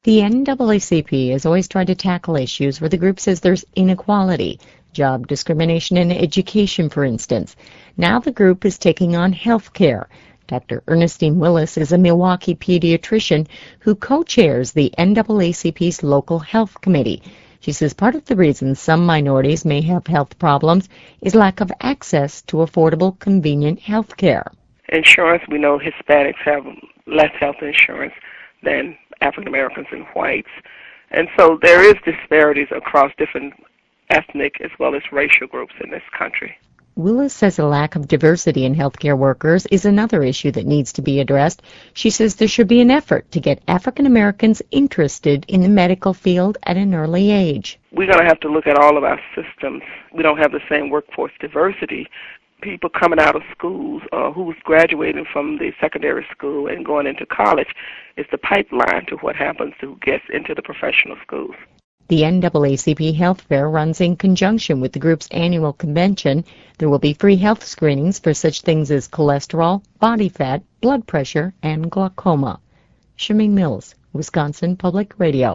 The NAACP has always tried to tackle issues where the group says there's inequality, job discrimination in education, for instance. Now the group is taking on health care. Dr. Ernestine Willis is a Milwaukee pediatrician who co-chairs the NAACP's local health committee. She says part of the reason some minorities may have health problems is lack of access to affordable, convenient health care. Insurance, we know Hispanics have less health insurance than African Americans and whites. And so there is disparities across different ethnic as well as racial groups in this country. Willis says a lack of diversity in healthcare workers is another issue that needs to be addressed. She says there should be an effort to get African Americans interested in the medical field at an early age. We're going to have to look at all of our systems. We don't have the same workforce diversity. People coming out of schools who's graduating from the secondary school and going into college is the pipeline to what happens to who gets into the professional schools. The NAACP Health Fair runs in conjunction with the group's annual convention. There will be free health screenings for such things as cholesterol, body fat, blood pressure, and glaucoma. Shameen Mills, Wisconsin Public Radio.